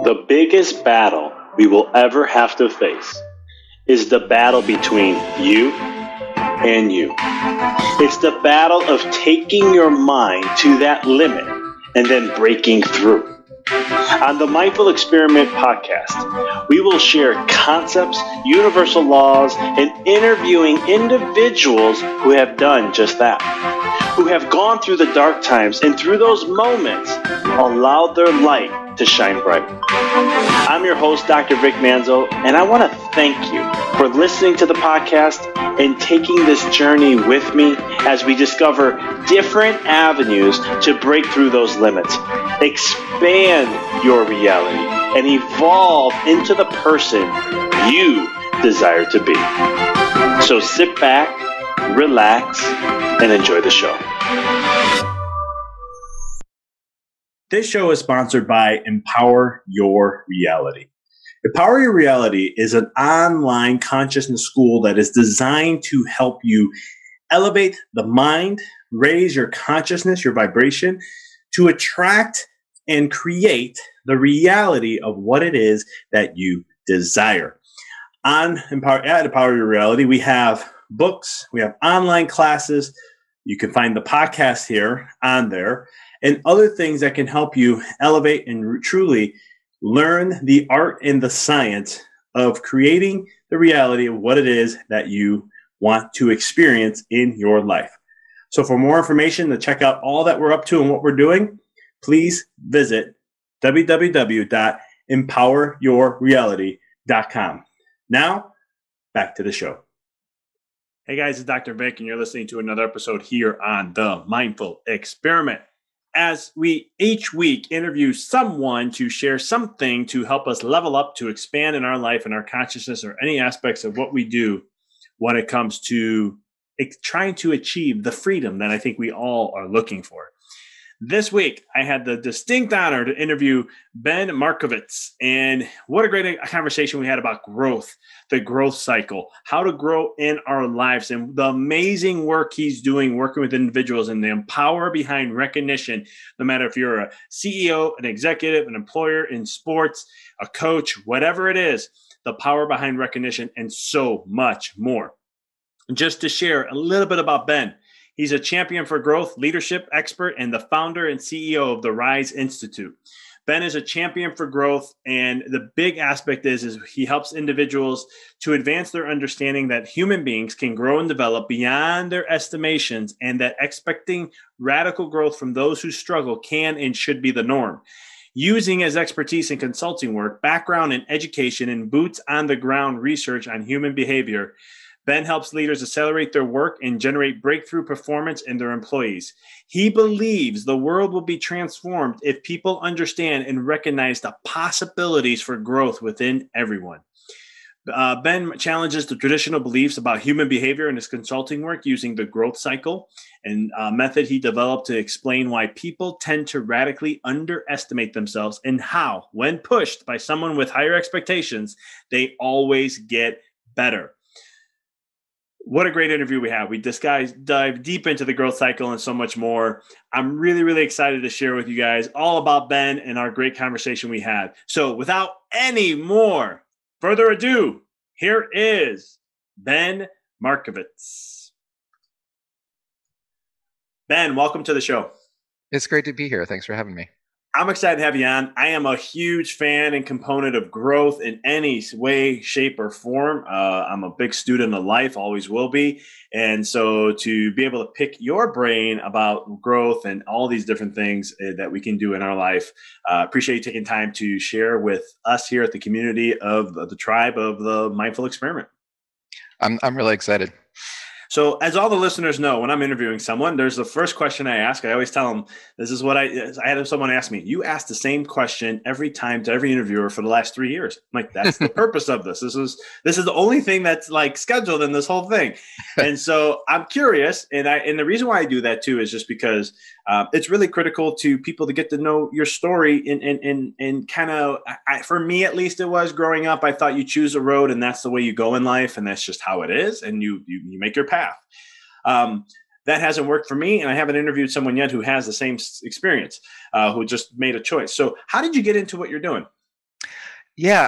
The biggest battle we will ever have to face is the battle between you and you. It's the battle of taking your mind to that limit and then breaking through. On the Mindful Experiment podcast, we will share concepts, universal laws, and interviewing individuals who have done just that, who have gone through the dark times and through those moments allowed their light to shine bright. I'm your host, Dr. Vic Manzo, and I want to thank you for listening to the podcast and taking this journey with me as we discover different avenues to break through those limits, expand your reality, and evolve into the person you desire to be. So sit back, relax, and enjoy the show. This show is sponsored by Empower Your Reality. Empower Your Reality is an online consciousness school that is designed to help you elevate the mind, raise your consciousness, your vibration, to attract and create the reality of what it is that you desire. At Empower Your Reality, we have books, we have online classes. You can find the podcast here on there, and other things that can help you elevate and truly learn the art and the science of creating the reality of what it is that you want to experience in your life. So for more information to check out all that we're up to and what we're doing, please visit www.empoweryourreality.com. Now, back to the show. Hey guys, it's Dr. Vic, and you're listening to another episode here on The Mindful Experiment. As we each week interview someone to share something to help us level up, to expand in our life and our consciousness, or any aspects of what we do when it comes to trying to achieve the freedom that I think we all are looking for. This week, I had the distinct honor to interview Ben Markovits, and what a great conversation we had about growth, the growth cycle, how to grow in our lives, and the amazing work he's doing working with individuals and the power behind recognition, no matter if you're a CEO, an executive, an employer in sports, a coach, whatever it is, the power behind recognition and so much more. Just to share a little bit about Ben. He's a champion for growth, leadership expert, and the founder and CEO of the Rise Institute. Ben is a champion for growth, and the big aspect is he helps individuals to advance their understanding that human beings can grow and develop beyond their estimations, and that expecting radical growth from those who struggle can and should be the norm. Using his expertise in consulting work, background in education, and boots-on-the-ground research on human behavior, Ben helps leaders accelerate their work and generate breakthrough performance in their employees. He believes the world will be transformed if people understand and recognize the possibilities for growth within everyone. Ben challenges the traditional beliefs about human behavior in his consulting work using the growth cycle and method he developed to explain why people tend to radically underestimate themselves and how, when pushed by someone with higher expectations, they always get better. What a great interview we have. We dive deep into the growth cycle and so much more. I'm really, really excited to share with you guys all about Ben and our great conversation we had. So without any more further ado, here is Ben Markovits. Ben, welcome to the show. It's great to be here. Thanks for having me. I'm excited to have you on. I am a huge fan and component of growth in any way, shape, or form. I'm a big student of life, always will be. And so to be able to pick your brain about growth and all these different things that we can do in our life, appreciate you taking time to share with us here at the community of the tribe of the Mindful Experiment. I'm really excited. So as all the listeners know, when I'm interviewing someone, there's the first question I ask. I always tell them, this is what I had someone ask me, you ask the same question every time to every interviewer for the last 3 years. I'm like, that's the purpose of this. This is the only thing that's like scheduled in this whole thing. And so I'm curious. And the reason why I do that too is just because it's really critical to people to get to know your story and kind of, for me, at least it was growing up, I thought you choose a road and that's the way you go in life. And that's just how it is. And you make your path. That hasn't worked for me, and I haven't interviewed someone yet who has the same experience, who just made a choice. So how did you get into what you're doing? Yeah,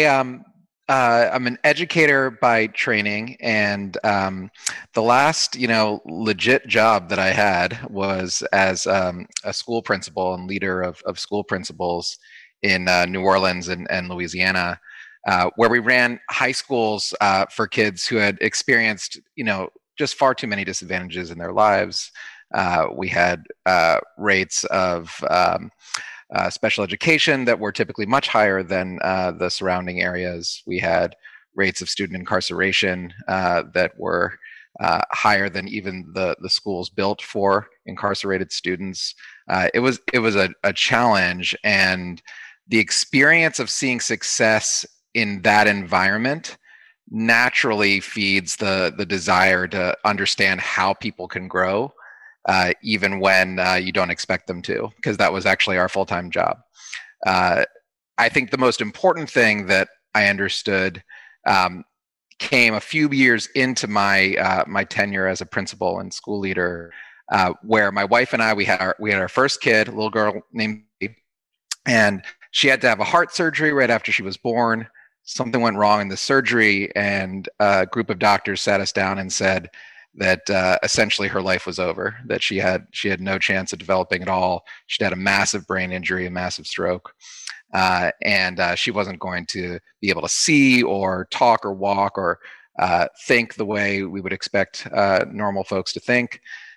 I'm an educator by training, and the last legit job that I had was as a school principal and leader of school principals in New Orleans and Louisiana, where we ran high schools for kids who had experienced just far too many disadvantages in their lives. We had rates of special education that were typically much higher than the surrounding areas. We had rates of student incarceration that were higher than even the schools built for incarcerated students. It was a challenge, and the experience of seeing success in that environment naturally feeds the desire to understand how people can grow, even when you don't expect them to, because that was actually our full-time job. Uh, I think the most important thing that I understood came a few years into my tenure as a principal and school leader, where my wife and I we had our first kid, a little girl named, and she had to have a heart surgery right after she was born. Something went wrong in the surgery, and a group of doctors sat us down and said that essentially her life was over, that she had no chance of developing at all. She'd had a massive brain injury, a massive stroke, and she wasn't going to be able to see or talk or walk or think the way we would expect normal folks to think.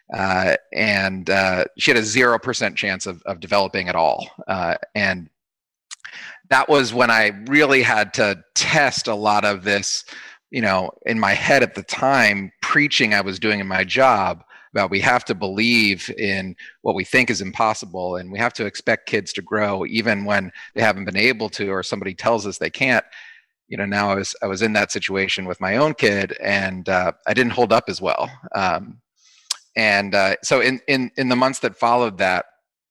And she had a 0% chance of developing at all. And that was when I really had to test a lot of this, in my head at the time, preaching I was doing in my job about we have to believe in what we think is impossible, and we have to expect kids to grow even when they haven't been able to, or somebody tells us they can't. Now I was in that situation with my own kid, and I didn't hold up as well. So in the months that followed that,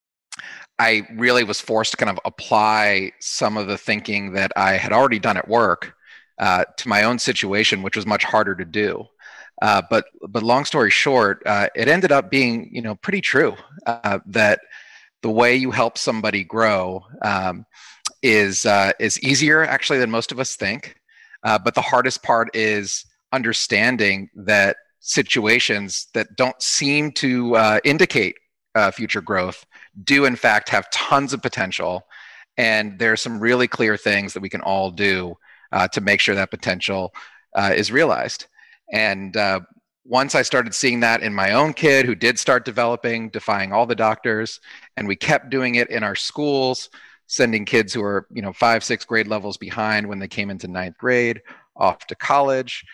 I really was forced to kind of apply some of the thinking that I had already done at work to my own situation, which was much harder to do. But long story short, it ended up being pretty true, that the way you help somebody grow is easier actually than most of us think. But the hardest part is understanding that situations that don't seem to indicate future growth do in fact have tons of potential, and there's some really clear things that we can all do to make sure that potential is realized. And once I started seeing that in my own kid, who did start developing, defying all the doctors, and we kept doing it in our schools, sending kids who are 5, 6 grade levels behind when they came into 9th grade off to college,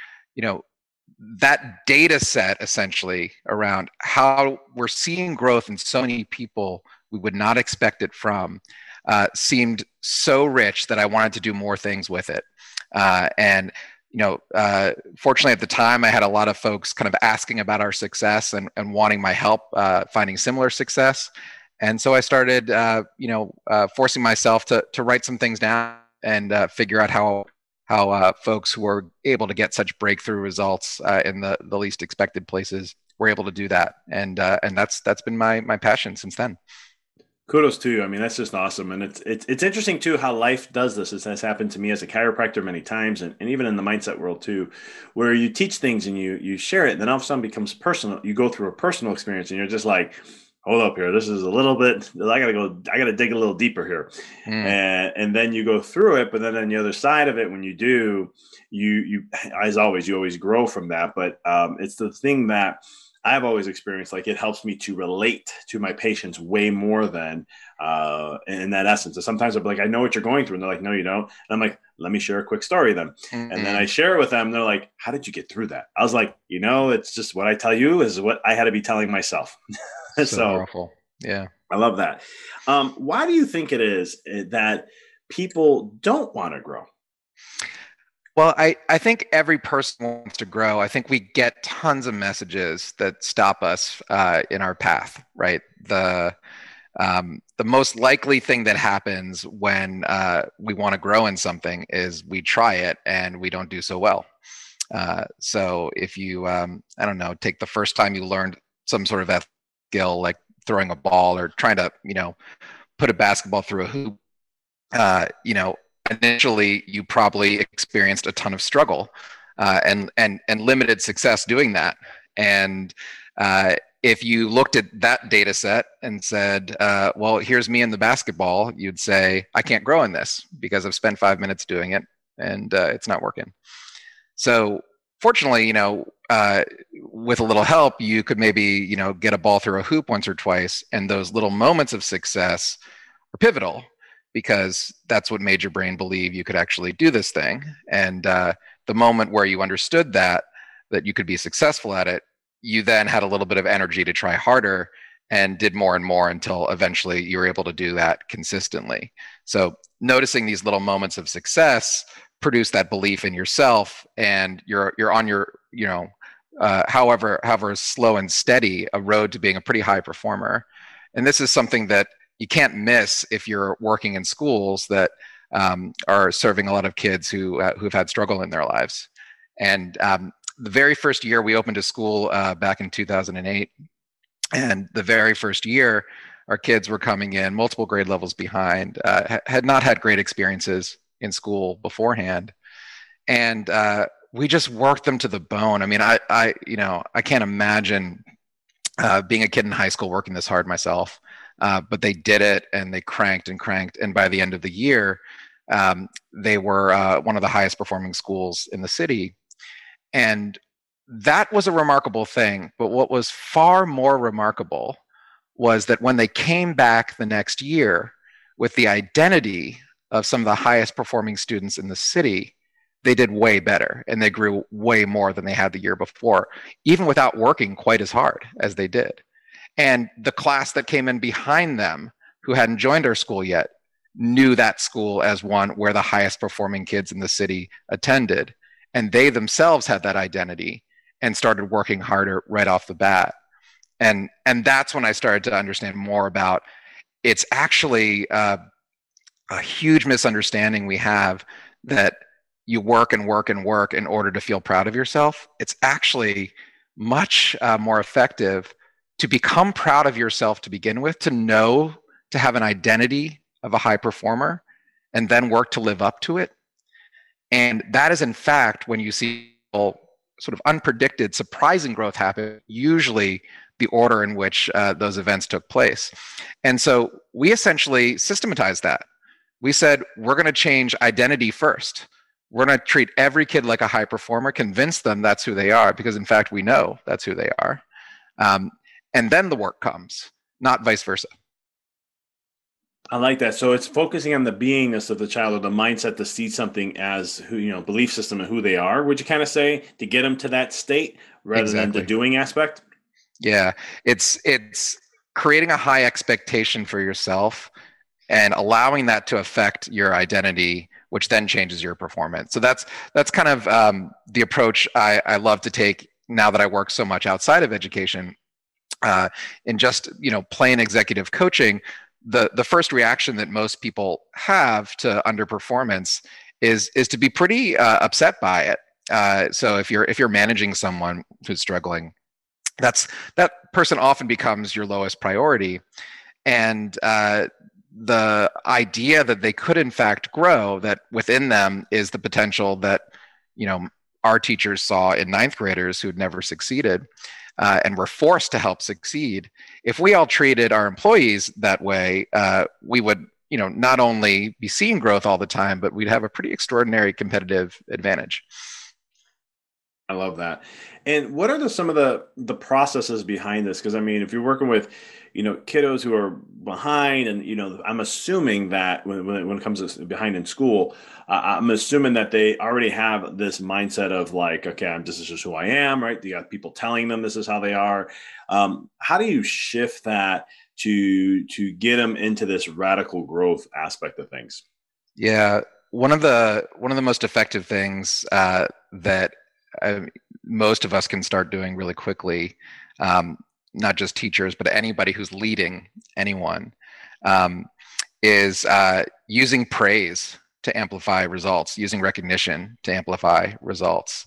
that data set essentially around how we're seeing growth in so many people we would not expect it from seemed so rich that I wanted to do more things with it. And fortunately at the time, I had a lot of folks kind of asking about our success and wanting my help finding similar success. And so I started, forcing myself to write some things down and figure out how folks who were able to get such breakthrough results in the least expected places were able to do that. And that's been my passion since then. Kudos to you. I mean, that's just awesome. And it's interesting too how life does this. This has happened to me as a chiropractor many times, and even in the mindset world too, where you teach things and you share it, and then all of a sudden it becomes personal. You go through a personal experience and you're just like, hold up here. This is a little bit, I gotta dig a little deeper here. And then you go through it, but then on the other side of it, when you do, you as always, you always grow from that. But it's the thing that I've always experienced, like it helps me to relate to my patients way more than in that essence. So sometimes I'll be like, I know what you're going through. And they're like, no, you don't. And I'm like, let me share a quick story then. Mm-hmm. And then I share it with them. They're like, how did you get through that? I was like, it's just what I tell you is what I had to be telling myself. So powerful. Yeah. I love that. Why do you think it is that people don't want to grow? Well, I think every person wants to grow. I think we get tons of messages that stop us in our path, right? The most likely thing that happens when we want to grow in something is we try it and we don't do so well. So if you, I don't know, take the first time you learned some sort of skill like throwing a ball or trying to, put a basketball through a hoop, initially you probably experienced a ton of struggle and limited success doing that. And if you looked at that data set and said, well, here's me in the basketball, you'd say, I can't grow in this because I've spent 5 minutes doing it and it's not working. So fortunately, with a little help, you could maybe, get a ball through a hoop once or twice. And those little moments of success are pivotal because that's what made your brain believe you could actually do this thing. And the moment where you understood that you could be successful at it, you then had a little bit of energy to try harder and did more and more until eventually you were able to do that consistently. So noticing these little moments of success produce that belief in yourself, and you're on your, however slow and steady, a road to being a pretty high performer. And this is something that you can't miss if you're working in schools that are serving a lot of kids who've had struggle in their lives. And the very first year we opened a school back in 2008, and the very first year our kids were coming in multiple grade levels behind, had not had great experiences in school beforehand, and we just worked them to the bone. I mean, I can't imagine being a kid in high school working this hard myself, but they did it, and they cranked, and by the end of the year, they were one of the highest performing schools in the city. And that was a remarkable thing. But what was far more remarkable was that when they came back the next year with the identity of some of the highest performing students in the city, they did way better and they grew way more than they had the year before, even without working quite as hard as they did. And the class that came in behind them, who hadn't joined our school yet, knew that school as one where the highest performing kids in the city attended. And they themselves had that identity and started working harder right off the bat. And that's when I started to understand more about, it's actually a huge misunderstanding we have that you work and work and work in order to feel proud of yourself. It's actually much more effective to become proud of yourself to begin with, to have an identity of a high performer, and then work to live up to it. And that is, in fact, when you see sort of unpredicted, surprising growth happen, usually the order in which those events took place. And so we essentially systematized that. We said, we're going to change identity first. We're going to treat every kid like a high performer, convince them that's who they are, because in fact, we know that's who they are. And then the work comes, not vice versa. I like that. So it's focusing on the beingness of the child, or the mindset to see something as who, belief system and who they are, would you kind of say, to get them to that state rather than the doing aspect? Yeah, it's creating a high expectation for yourself and allowing that to affect your identity, which then changes your performance. So that's kind of the approach I love to take now that I work so much outside of education. In just plain executive coaching, the first reaction that most people have to underperformance is to be pretty upset by it. So if you're managing someone who's struggling, that person often becomes your lowest priority, and the idea that they could in fact grow, that within them is the potential that our teachers saw in ninth graders who'd never succeeded. And were forced to help succeed. If we all treated our employees that way, we would, not only be seeing growth all the time, but we'd have a pretty extraordinary competitive advantage. I love that. And what are some of the processes behind this? Because I mean, if you're working with, kiddos who are behind, and I'm assuming that when it comes to behind in school, I'm assuming that they already have this mindset of like, okay, this is just who I am, right? You got people telling them this is how they are. How do you shift that to get them into this radical growth aspect of things? Yeah, one of the most effective things that most of us can start doing really quickly, not just teachers, but anybody who's leading anyone, is using praise to amplify results, using recognition to amplify results.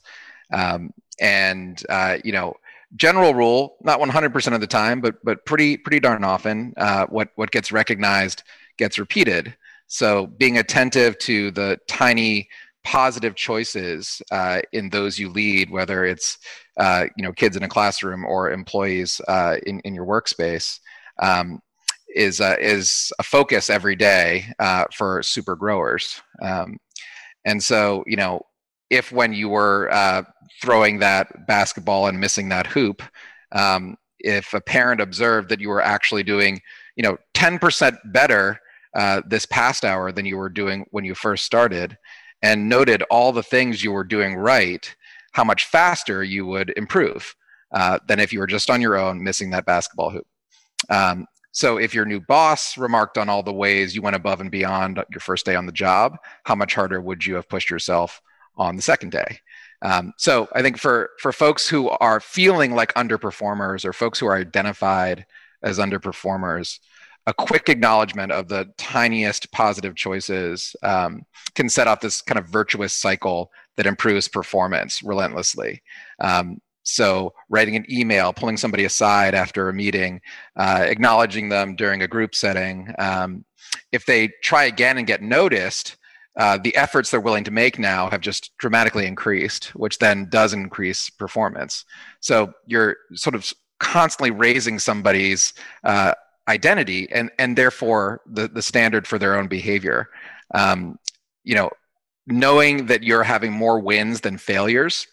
General rule, not 100% of the time, but pretty darn often, what gets recognized gets repeated. So being attentive to the tiny positive choices in those you lead, whether it's kids in a classroom or employees in your workspace, is a focus every day for super growers. And so, if when you were throwing that basketball and missing that hoop, if a parent observed that you were actually doing 10% better this past hour than you were doing when you first started, and noted all the things you were doing right, how much faster you would improve than if you were just on your own missing that basketball hoop. So if your new boss remarked on all the ways you went above and beyond your first day on the job, how much harder would you have pushed yourself on the second day? So I think for folks who are feeling like underperformers, or folks who are identified as underperformers, a quick acknowledgement of the tiniest positive choices can set off this kind of virtuous cycle that improves performance relentlessly. So writing an email, pulling somebody aside after a meeting, acknowledging them during a group setting. If they try again and get noticed, the efforts they're willing to make now have just dramatically increased, which then does increase performance. So you're sort of constantly raising somebody's identity and therefore the standard for their own behavior. Knowing that you're having more wins than failures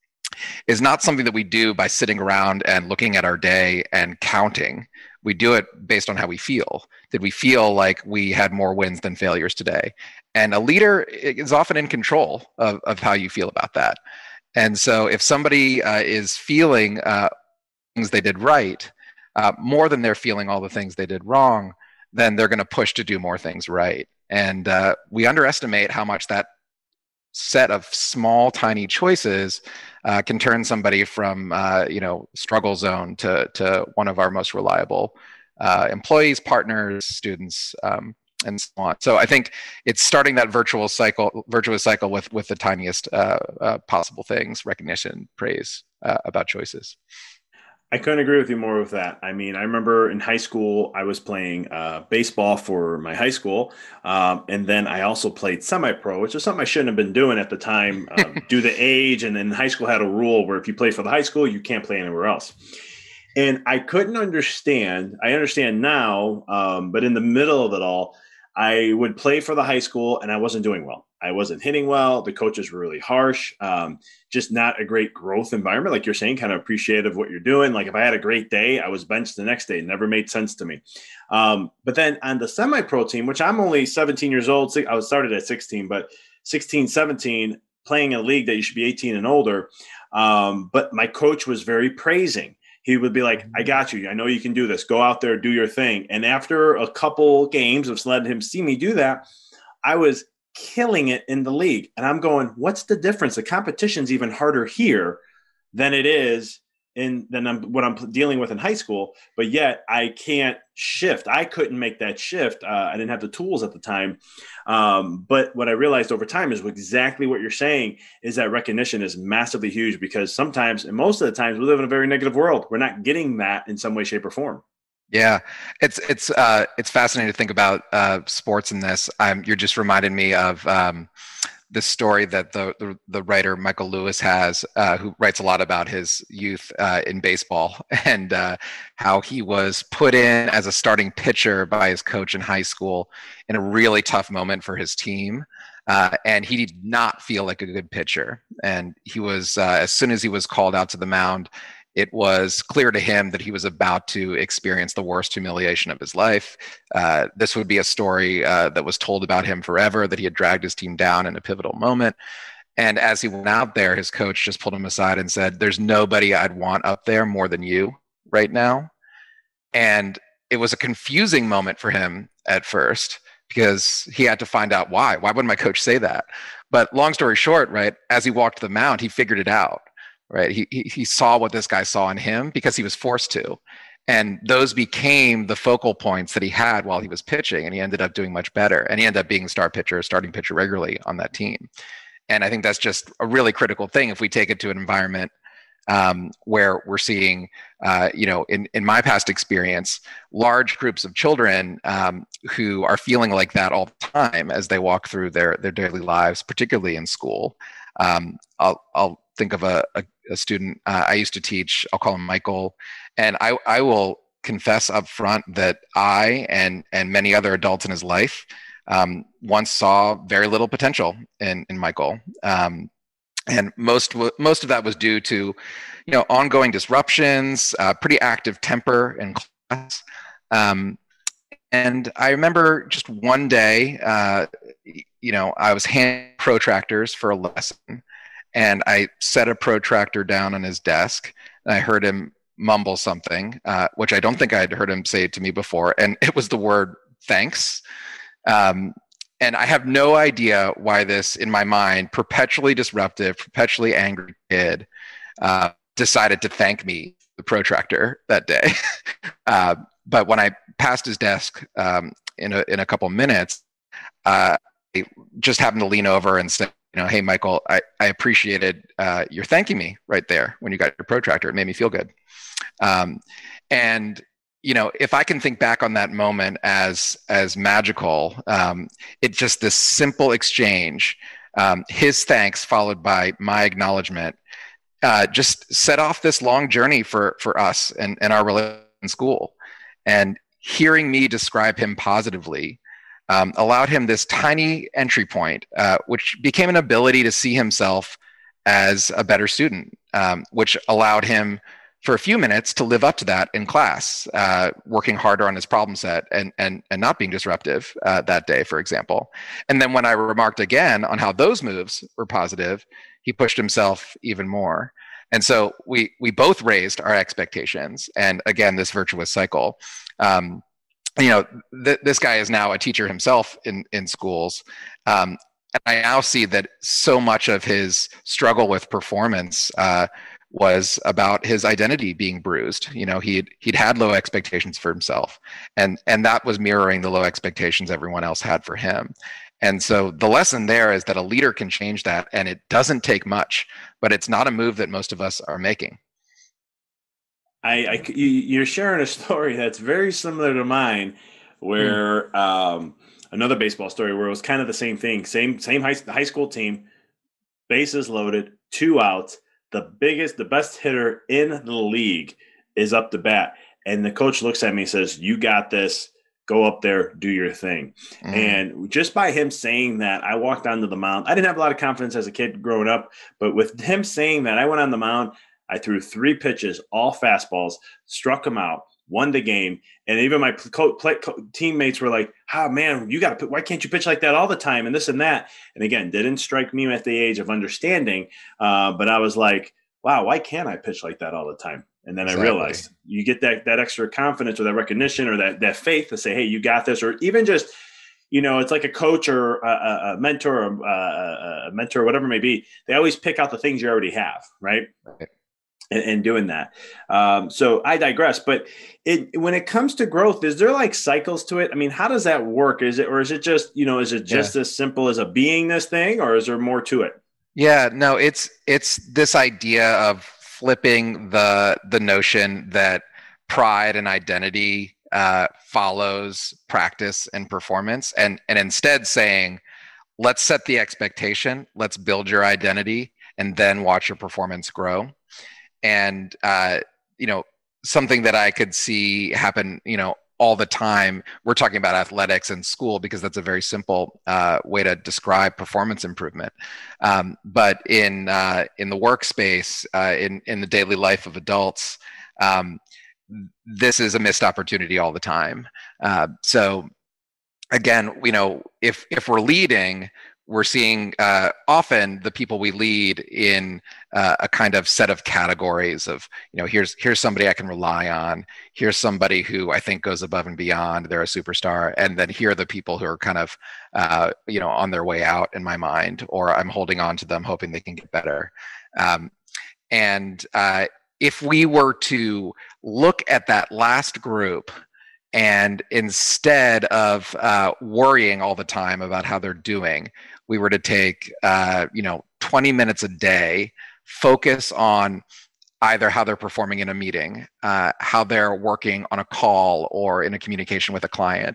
is not something that we do by sitting around and looking at our day and counting. We do it based on how we feel. Did we feel like we had more wins than failures today? And a leader is often in control of how you feel about that. And so if somebody is feeling things they did right more than they're feeling all the things they did wrong, then they're going to push to do more things right. And we underestimate how much that set of small, tiny choices can turn somebody from struggle zone to one of our most reliable employees, partners, students, and so on. So I think it's starting that virtuous cycle with the tiniest possible things: recognition, praise about choices. I couldn't agree with you more with that. I mean, I remember in high school, I was playing baseball for my high school. And then I also played semi-pro, which is something I shouldn't have been doing at the time due to age. And then high school had a rule where if you play for the high school, you can't play anywhere else. And I couldn't understand. I understand now, but in the middle of it all, I would play for the high school and I wasn't doing well. I wasn't hitting well. The coaches were really harsh. Just not a great growth environment. Like you're saying, kind of appreciative of what you're doing. Like if I had a great day, I was benched the next day. It never made sense to me. But then on the semi-pro team, which I'm only 17 years old, I was started at 16, but 16, 17, playing in a league that you should be 18 and older. But my coach was very praising. He would be like, I got you. I know you can do this. Go out there, do your thing. And after a couple games of letting him see me do that, I was killing it in the league. And I'm going, what's the difference? The competition's even harder here than it is what I'm dealing with in high school. But yet I can't shift. I couldn't make that shift. I didn't have the tools at the time. But what I realized over time is exactly what you're saying, is that recognition is massively huge, because sometimes, and most of the times, we live in a very negative world. We're not getting that in some way, shape, or form. Yeah, it's fascinating to think about sports in this. You're just reminded me of the story that the writer Michael Lewis has, who writes a lot about his youth in baseball, and how he was put in as a starting pitcher by his coach in high school in a really tough moment for his team. And he did not feel like a good pitcher. And he was, as soon as he was called out to the mound, it was clear to him that he was about to experience the worst humiliation of his life. This would be a story that was told about him forever, that he had dragged his team down in a pivotal moment. And as he went out there, his coach just pulled him aside and said, "There's nobody I'd want up there more than you right now." And it was a confusing moment for him at first, because he had to find out why. Why would my coach say that? But long story short, right, as he walked to the mound, he figured it out. Right, he saw what this guy saw in him because he was forced to, and those became the focal points that he had while he was pitching, and he ended up doing much better, and he ended up being starting pitcher regularly on that team. And I think that's just a really critical thing if we take it to an environment where we're seeing, in my past experience, large groups of children who are feeling like that all the time as they walk through their daily lives, particularly in school. I'll think of a student I used to teach. I'll call him Michael, and I will confess up front that I and many other adults in his life once saw very little potential in Michael. And most of that was due to, ongoing disruptions, pretty active temper in class. And I remember just one day, I was handing protractors for a lesson, and I set a protractor down on his desk, and I heard him mumble something, which I don't think I'd heard him say to me before, and it was the word "thanks." And I have no idea why this, in my mind, perpetually disruptive, perpetually angry kid decided to thank me, the protractor, that day. But when I passed his desk in a couple minutes, I just happened to lean over and say, "Hey, Michael, I appreciated your thanking me right there when you got your protractor. It made me feel good." And if I can think back on that moment as magical, it's just this simple exchange, his thanks followed by my acknowledgement, just set off this long journey for us and our relationship in school. And hearing me describe him positively allowed him this tiny entry point, which became an ability to see himself as a better student, which allowed him for a few minutes to live up to that in class, working harder on his problem set and not being disruptive that day, for example. And then when I remarked again on how those moves were positive, he pushed himself even more. And so we both raised our expectations. And again, this virtuous cycle. This guy is now a teacher himself in schools. And I now see that so much of his struggle with performance was about his identity being bruised. He'd had low expectations for himself, and that was mirroring the low expectations everyone else had for him. And so the lesson there is that a leader can change that, and it doesn't take much, but it's not a move that most of us are making. You're sharing a story that's very similar to mine, where another baseball story where it was kind of the same thing, same high school team, bases loaded, 2 outs. The best hitter in the league is up to bat. And the coach looks at me and says, "You got this. Go up there, do your thing." And just by him saying that, I walked onto the mound. I didn't have a lot of confidence as a kid growing up, but with him saying that, I went on the mound. I threw 3 pitches, all fastballs, struck him out, won the game. And even my teammates were like, "Oh man, why can't you pitch like that all the time?" And this and that. And again, didn't strike me at the age of understanding. But I was like, wow, why can't I pitch like that all the time? And then exactly. I realized you get that extra confidence or that recognition or that faith to say, "Hey, you got this." Or even just, it's like a coach or a mentor or a mentor, whatever it may be. They always pick out the things you already have, right? And doing that. So I digress, but when it comes to growth, is there like cycles to it? I mean, how does that work? Is it just, as simple as a beingness thing, or is there more to it? Yeah, no, it's this idea of flipping the notion that pride and identity follows practice and performance, and instead saying, let's set the expectation, let's build your identity, and then watch your performance grow. And something that I could see happen all the time, we're talking about athletics and school because that's a very simple way to describe performance improvement, but in the workspace, in the daily life of adults, this is a missed opportunity all the time. So again, if we're leading, we're seeing often the people we lead in a kind of set of categories of, here's somebody I can rely on. Here's somebody who I think goes above and beyond. They're a superstar. And then here are the people who are kind of, on their way out in my mind, or I'm holding on to them, hoping they can get better. And if we were to look at that last group, and instead of worrying all the time about how they're doing, we were to take 20 minutes a day, focus on either how they're performing in a meeting, how they're working on a call or in a communication with a client,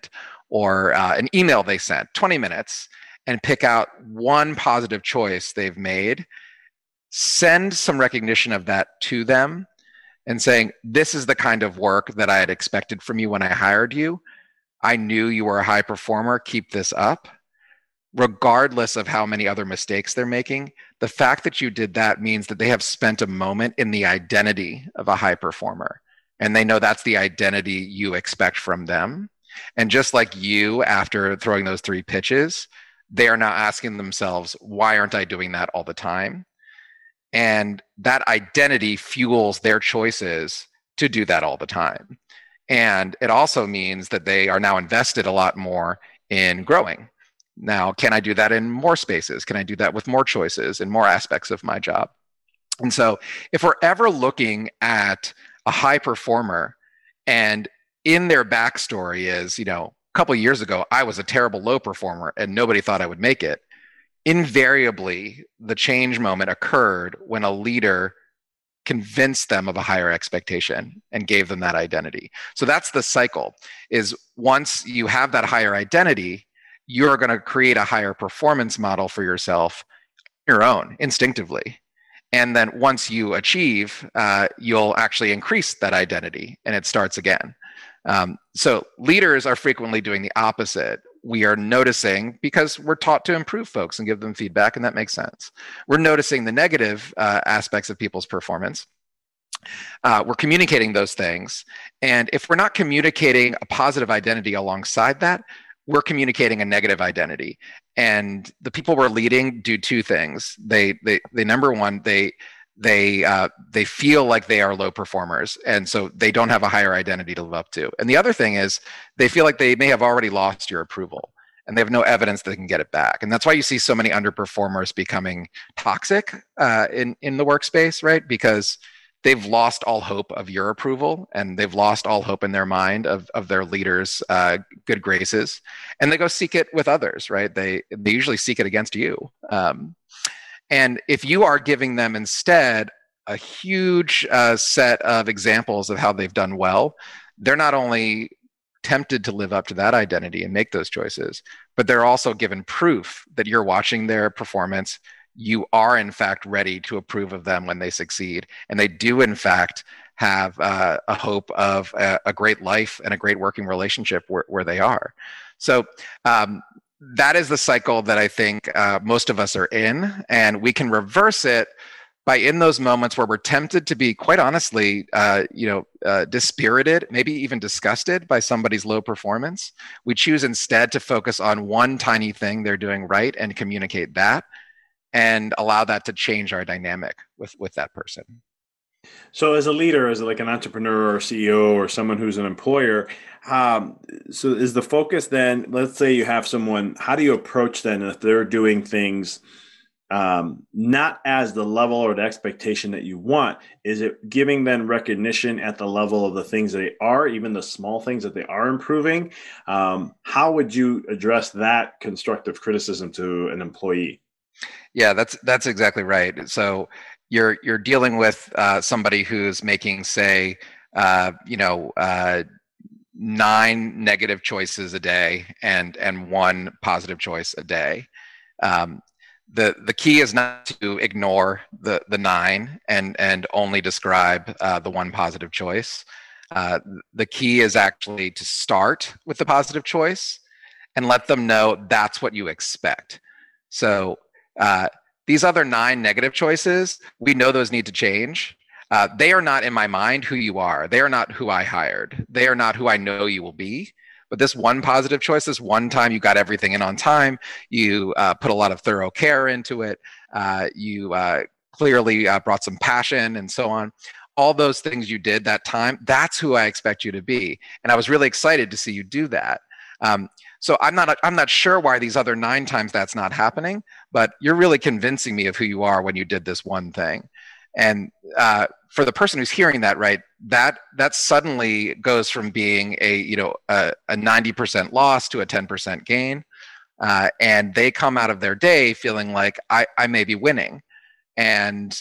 or an email they sent, 20 minutes, and pick out one positive choice they've made, send some recognition of that to them and saying, this is the kind of work that I had expected from you when I hired you. I knew you were a high performer. Keep this up. Regardless of how many other mistakes they're making, the fact that you did that means that they have spent a moment in the identity of a high performer. And they know that's the identity you expect from them. And just like you, after throwing those 3 pitches, they are now asking themselves, why aren't I doing that all the time? And that identity fuels their choices to do that all the time. And it also means that they are now invested a lot more in growing. Now, can I do that in more spaces? Can I do that with more choices in more aspects of my job? And so if we're ever looking at a high performer and in their backstory is, a couple of years ago, I was a terrible low performer and nobody thought I would make it. Invariably, the change moment occurred when a leader convinced them of a higher expectation and gave them that identity. So that's the cycle, is once you have that higher identity, you're going to create a higher performance model for yourself, your own, instinctively. And then once you achieve, you'll actually increase that identity and it starts again. So leaders are frequently doing the opposite. We are noticing, because we're taught to improve folks and give them feedback, and that makes sense. We're noticing the negative aspects of people's performance. We're communicating those things. And if we're not communicating a positive identity alongside that, we're communicating a negative identity. And the people we're leading do 2 things. They number one, they feel like they are low performers, and so they don't have a higher identity to live up to. And the other thing is they feel like they may have already lost your approval and they have no evidence that they can get it back. And that's why you see so many underperformers becoming toxic in the workspace, right? Because they've lost all hope of your approval, and they've lost all hope in their mind of their leaders' good graces, and they go seek it with others, right? They usually seek it against you. And if you are giving them instead a huge set of examples of how they've done well, they're not only tempted to live up to that identity and make those choices, but they're also given proof that you're watching their performance. You are, in fact, ready to approve of them when they succeed. And they do, in fact, have a hope of a great life and a great working relationship where they are. So that is the cycle that I think most of us are in. And we can reverse it by, in those moments where we're tempted to be, quite honestly, dispirited, maybe even disgusted by somebody's low performance, we choose instead to focus on one tiny thing they're doing right and communicate that, and allow that to change our dynamic with that person. So as a leader, as like an entrepreneur or CEO or someone who's an employer, so is the focus then, let's say you have someone, how do you approach them if they're doing things not as the level or the expectation that you want? Is it giving them recognition at the level of the things they are, even the small things that they are improving? How would you address that constructive criticism to an employee? Yeah, that's exactly right. So you're dealing with somebody who's making, say, 9 negative choices a day and 1 positive choice a day. The key is not to ignore the 9 and only describe the 1 positive choice. The key is actually to start with the positive choice and let them know that's what you expect. So these other 9 negative choices, we know those need to change. They are not in my mind who you are. They are not who I hired. They are not who I know you will be. But this 1 positive choice, this one time you got everything in on time, you put a lot of thorough care into it, you clearly brought some passion and so on. All those things you did that time, that's who I expect you to be. And I was really excited to see you do that. So I'm not sure why these other 9 times that's not happening, but you're really convincing me of who you are when you did this one thing. And for the person who's hearing that, right, that suddenly goes from being a 90% loss to a 10% gain, and they come out of their day feeling like I may be winning, and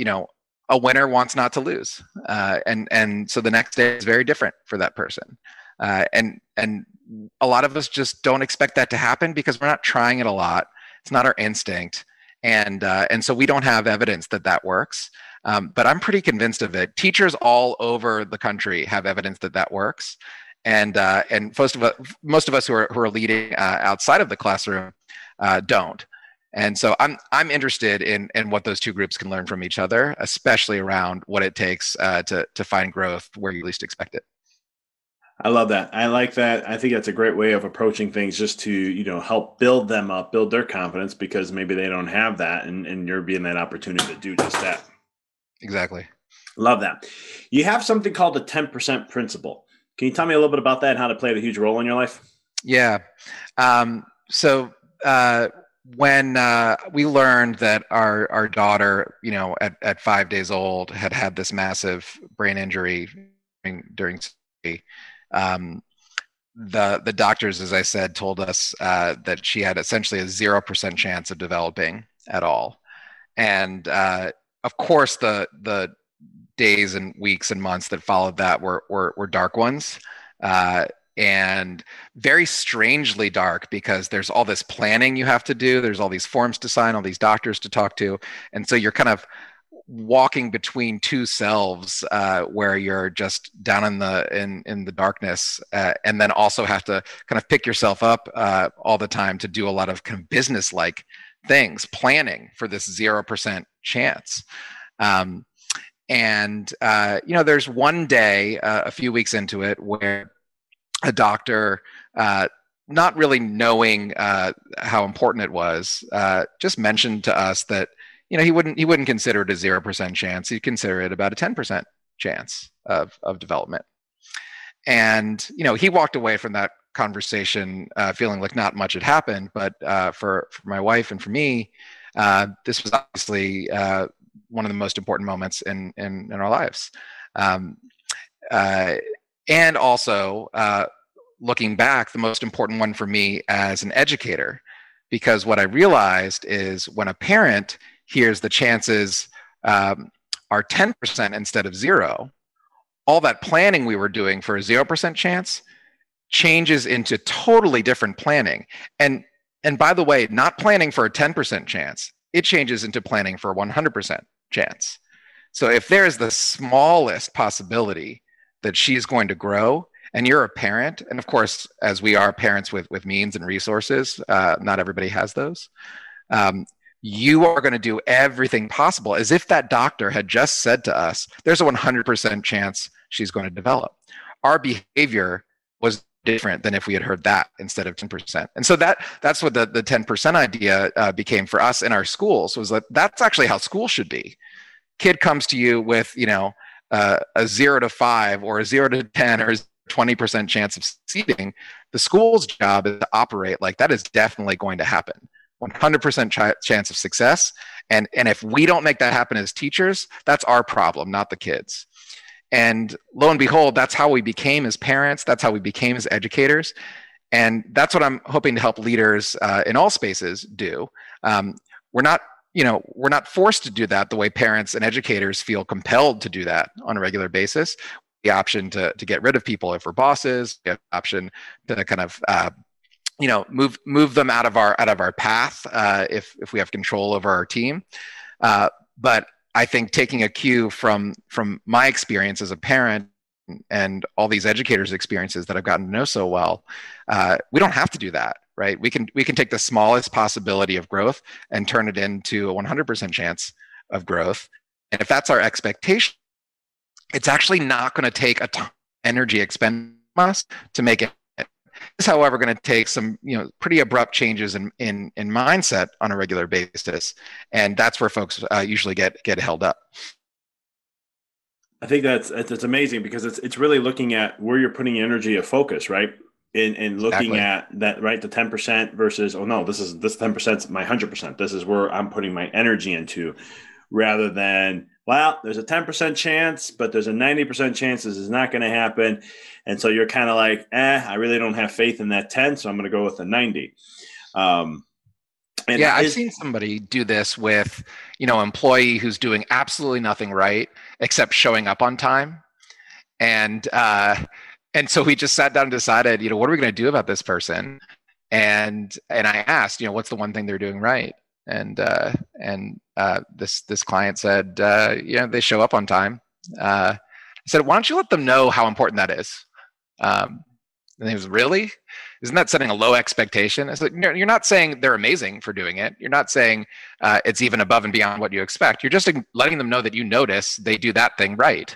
a winner wants not to lose, and so the next day is very different for that person. And a lot of us just don't expect that to happen because we're not trying it a lot. It's not our instinct, and so we don't have evidence that that works. But I'm pretty convinced of it. Teachers all over the country have evidence that that works, and most of us who are leading outside of the classroom don't. And so I'm interested in what those two groups can learn from each other, especially around what it takes to find growth where you least expect it. I love that. I like that. I think that's a great way of approaching things, just to, help build them up, build their confidence, because maybe they don't have that, and you're being that opportunity to do just that. Exactly. Love that. You have something called the 10% principle. Can you tell me a little bit about that and how it played a huge role in your life? Yeah. So when we learned that our daughter, at 5 days old, had this massive brain injury during surgery, the doctors, as I said, told us that she had essentially a 0% chance of developing at all. And of course, the days and weeks and months that followed that were dark ones, and very strangely dark, because there's all this planning you have to do. There's all these forms to sign, all these doctors to talk to, and so you're kind of walking between two selves, where you're just down in the darkness, and then also have to kind of pick yourself up all the time to do a lot of kind of business-like things, planning for this 0% chance. There's one day a few weeks into it where a doctor, not really knowing how important it was, just mentioned to us that he wouldn't consider it a 0% chance. He'd consider it about a 10% chance of development. And he walked away from that conversation feeling like not much had happened. But for my wife and for me, this was obviously one of the most important moments in our lives. And also, looking back, the most important one for me as an educator, because what I realized is when a parent hears the chances are 10% instead of 0, all that planning we were doing for a 0% chance changes into totally different planning. And by the way, not planning for a 10% chance, it changes into planning for a 100% chance. So if there is the smallest possibility that she's going to grow, and you're a parent, and of course, as we are parents with means and resources, not everybody has those, you are going to do everything possible, as if that doctor had just said to us, there's a 100% chance she's going to develop. Our behavior was different than if we had heard that instead of 10%. And so that's what the 10% idea became for us in our schools, was that that's actually how school should be. Kid comes to you with, a 0 to 5 or a 0 to 10 or 20% chance of succeeding. The school's job is to operate like that is definitely going to happen. 100% chance of success. And if we don't make that happen as teachers, that's our problem, not the kids. And lo and behold, that's how we became as parents. That's how we became as educators. And that's what I'm hoping to help leaders in all spaces do. We're not forced to do that the way parents and educators feel compelled to do that on a regular basis. The option to get rid of people if we're bosses, the option to kind of move them out of our path if we have control over our team. But I think taking a cue from my experience as a parent and all these educators' experiences that I've gotten to know so well, we don't have to do that, right? We can take the smallest possibility of growth and turn it into a 100% chance of growth. And if that's our expectation, it's actually not going to take a ton of energy expended from us to make it. It's, however, going to take some pretty abrupt changes in mindset on a regular basis, and that's where folks usually get held up. I think that's amazing, because it's really looking at where you're putting energy of focus, right? And looking Exactly. at that, right? The 10% versus, oh no, this 10% is my 100%. This is where I'm putting my energy into, rather than, well, there's a 10% chance, but there's a 90% chance this is not going to happen. And so you're kind of like, I really don't have faith in that 10, so I'm going to go with the 90. I've seen somebody do this with, employee who's doing absolutely nothing right except showing up on time. And And so we just sat down and decided, what are we going to do about this person? And I asked, what's the one thing they're doing right? And this client said, they show up on time. I said, why don't you let them know how important that is? And he was, really? Isn't that setting a low expectation? I said, no, you're not saying they're amazing for doing it. You're not saying it's even above and beyond what you expect. You're just letting them know that you notice they do that thing right.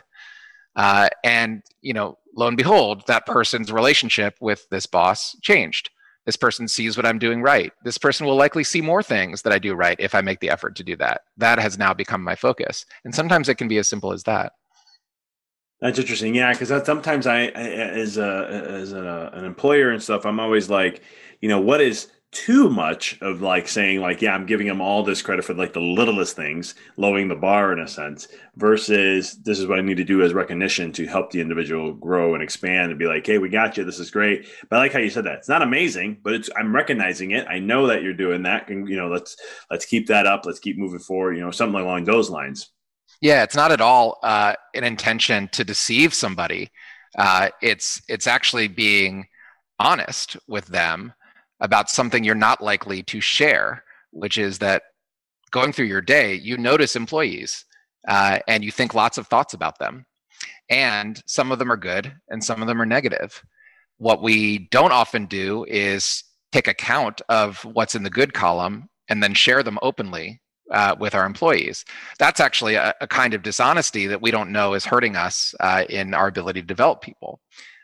And lo and behold, that person's relationship with this boss changed. This person sees what I'm doing right. This person will likely see more things that I do right if I make the effort to do that. That has now become my focus. And sometimes it can be as simple as that. That's interesting. Yeah, because sometimes as an employer and stuff, I'm always like, what is too much of like saying like, yeah, I'm giving them all this credit for like the littlest things, lowering the bar in a sense, versus this is what I need to do as recognition to help the individual grow and expand and be like, hey, we got you. This is great. But I like how you said that. It's not amazing, but I'm recognizing it. I know that you're doing that. And let's keep that up. Let's keep moving forward. Something along those lines. Yeah, it's not at all an intention to deceive somebody. It's actually being honest with them about something you're not likely to share, which is that going through your day, you notice employees and you think lots of thoughts about them. And some of them are good and some of them are negative. What we don't often do is take account of what's in the good column and then share them openly with our employees. That's actually a kind of dishonesty that we don't know is hurting us in our ability to develop people.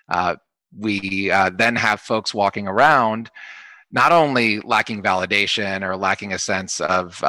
We then have folks walking around not only lacking validation or lacking a sense of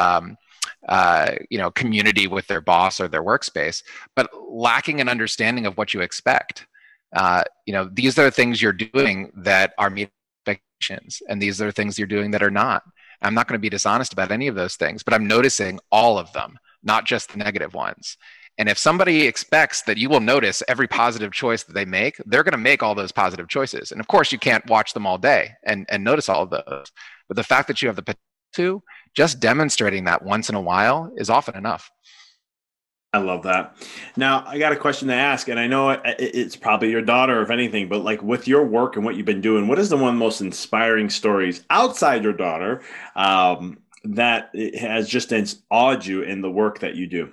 community with their boss or their workspace, but lacking an understanding of what you expect. These are the things you're doing that are meeting expectations, and these are the things you're doing that are not. I'm not going to be dishonest about any of those things, but I'm noticing all of them, not just the negative ones. And if somebody expects that you will notice every positive choice that they make, they're going to make all those positive choices. And of course, you can't watch them all day and notice all of those. But the fact that you have the potential to, just demonstrating that once in a while is often enough. I love that. Now, I got a question to ask, and I know it's probably your daughter, if anything, but like with your work and what you've been doing, what is the one of the most inspiring stories outside your daughter that has just awed you in the work that you do?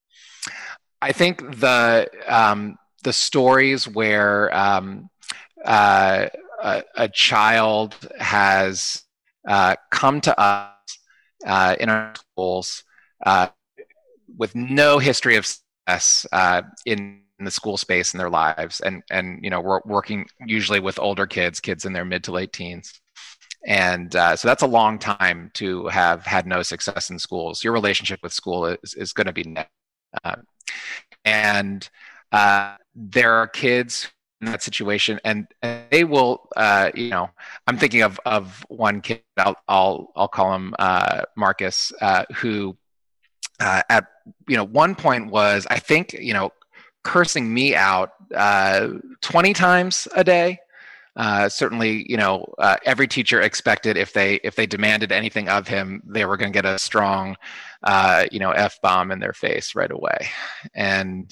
I think the stories where a child has come to us in our schools with no history of success in the school space in their lives, and we're working usually with older kids in their mid to late teens, and so that's a long time to have had no success in schools. Your relationship with school is going to be negative. And there are kids in that situation, and they will, I'm thinking of one kid. I'll call him Marcus, who at one point was, I think, cursing me out 20 times a day. Certainly, every teacher expected if they demanded anything of him, they were going to get a strong, F-bomb in their face right away. And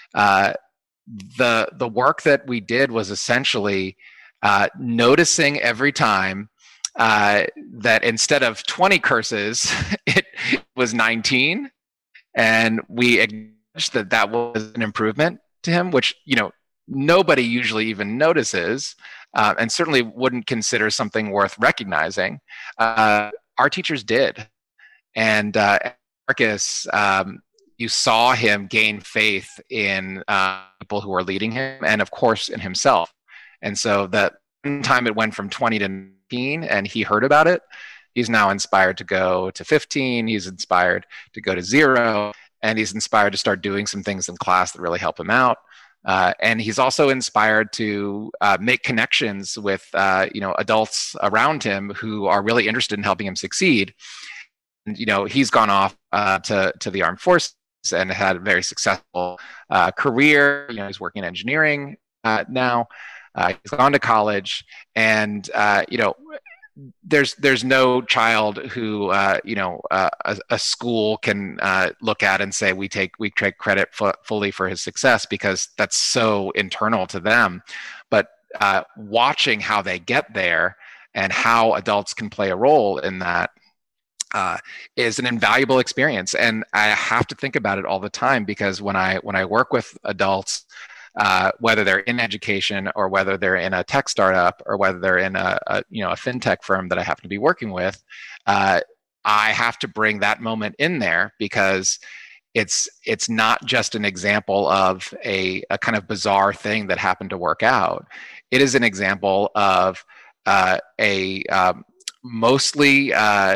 the work that we did was essentially noticing every time that instead of 20 curses, it was 19, and we acknowledged that was an improvement to him, which nobody usually even notices. And certainly wouldn't consider something worth recognizing. Our teachers did. And Marcus, you saw him gain faith in people who were leading him, and of course in himself. And so that time it went from 20 to 19, and he heard about it, he's now inspired to go to 15, he's inspired to go to 0, and he's inspired to start doing some things in class that really help him out. And he's also inspired to make connections with adults around him who are really interested in helping him succeed. And, he's gone off to the armed forces and had a very successful career. He's working in engineering now. He's gone to college, and there's no child who a school can look at and say we take credit fully for his success, because that's so internal to them. But watching how they get there and how adults can play a role in that is an invaluable experience. And I have to think about it all the time, because when I work with adults, whether they're in education or whether they're in a tech startup or whether they're in a fintech firm that I happen to be working with, I have to bring that moment in there, because it's not just an example of a kind of bizarre thing that happened to work out. It is an example of a mostly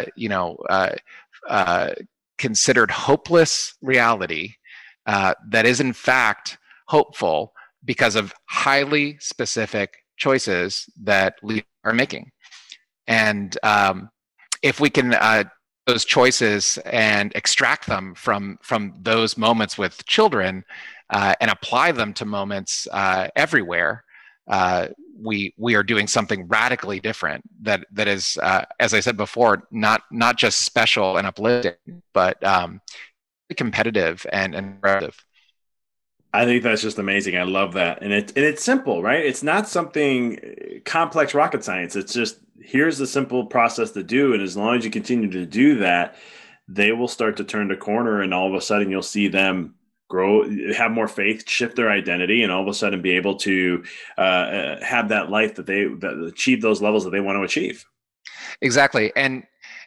considered hopeless reality that is in fact hopeful because of highly specific choices that leaders are making. And if we can those choices and extract them from those moments with children and apply them to moments everywhere, we are doing something radically different that is, as I said before, not just special and uplifting, but competitive and impressive. I think that's just amazing. I love that. And it's simple, right? It's not something complex rocket science. It's just, here's the simple process to do. And as long as you continue to do that, they will start to turn the corner, and all of a sudden you'll see them grow, have more faith, shift their identity, and all of a sudden be able to have that life that achieve those levels that they want to achieve. Exactly. And,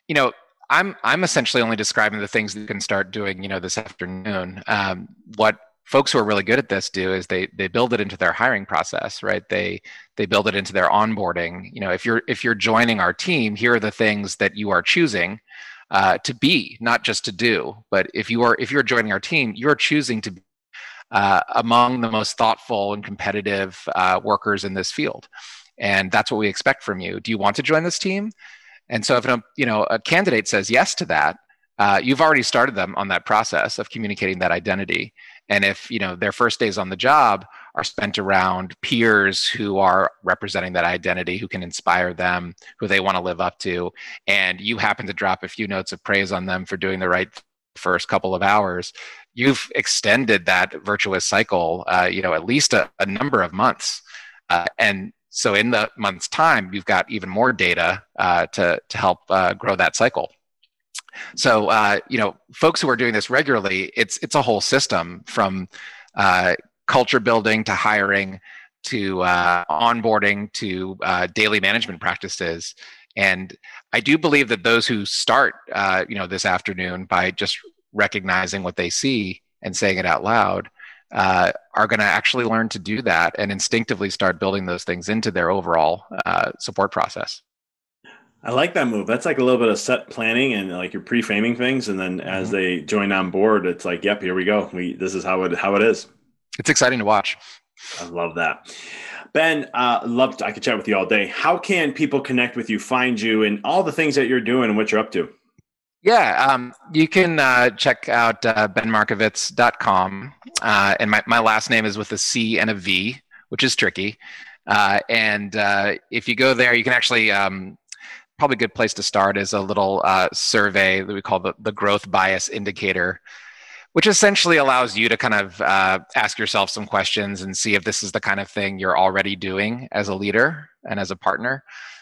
I'm essentially only describing the things that you can start doing, this afternoon. What folks who are really good at this do is they build it into their hiring process, right? They build it into their onboarding. If you're joining our team, here are the things that you are choosing to be, not just to do. But if you're joining our team, you're choosing to be among the most thoughtful and competitive workers in this field, and that's what we expect from you. Do you want to join this team? And so if a candidate says yes to that, you've already started them on that process of communicating that identity. And if their first days on the job are spent around peers who are representing that identity, who can inspire them, who they want to live up to, and you happen to drop a few notes of praise on them for doing the right first couple of hours, you've extended that virtuous cycle, at least a number of months. And so in the month's time, you've got even more data to help grow that cycle. So, folks who are doing this regularly, it's a whole system, from culture building to hiring to onboarding to daily management practices. And I do believe that those who start, this afternoon by just recognizing what they see and saying it out loud are going to actually learn to do that and instinctively start building those things into their overall support process. I like that move. That's like a little bit of set planning, and like you're pre-framing things, and then as they join on board, it's like, yep, here we go. This is how it is. It's exciting to watch. I love that. Ben, I could chat with you all day. How can people connect with you, find you, and all the things that you're doing and what you're up to? Yeah, you can check out benmarkovits.com. And my last name is with a C and a V, which is tricky. And if you go there, you can actually... probably a good place to start is a little survey that we call the growth bias indicator, which essentially allows you to kind of ask yourself some questions and see if this is the kind of thing you're already doing as a leader and as a partner.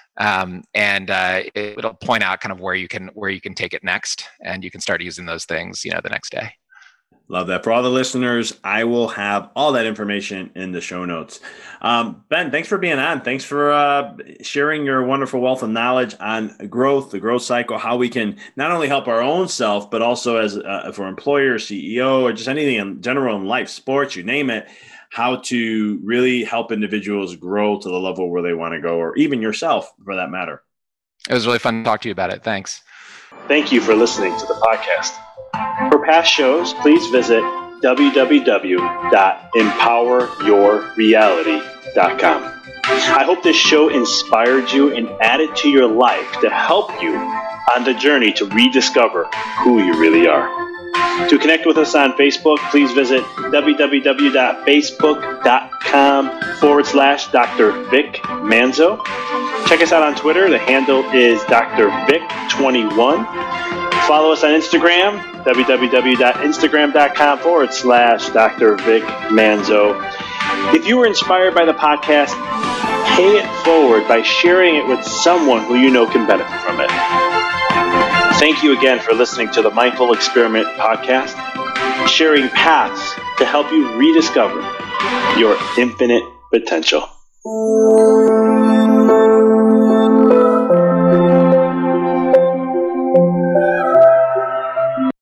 It'll point out kind of where you can take it next, and you can start using those things, the next day. Love that. For all the listeners, I will have all that information in the show notes. Ben, thanks for being on. Thanks for sharing your wonderful wealth of knowledge on growth, the growth cycle, how we can not only help our own self, but also as for employer, CEO, or just anything in general in life, sports, you name it, how to really help individuals grow to the level where they want to go, or even yourself for that matter. It was really fun to talk to you about it. Thanks. Thank you for listening to the podcast. For past shows, please visit www.empoweryourreality.com. I hope this show inspired you and added to your life to help you on the journey to rediscover who you really are. To connect with us on Facebook, please visit www.facebook.com/Dr. Vic Manzo. Check us out on Twitter. The handle is Dr. Vic21. Follow us on Instagram, www.instagram.com/Dr. Vic Manzo. If you were inspired by the podcast, pay it forward by sharing it with someone who you know can benefit from it. Thank you again for listening to the Mindful Experiment podcast, sharing paths to help you rediscover your infinite potential.